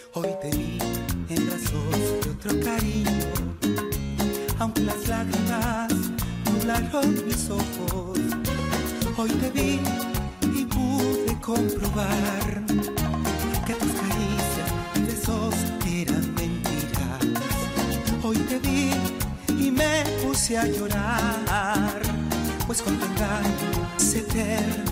Hoy te vi en brazos de otro cariño, aunque las lágrimas nublaron mis ojos. Hoy te vi y pude comprobar que tus caricias y besos eran mentiras. Hoy te vi y me puse a llorar, pues con tu engaño se terminó.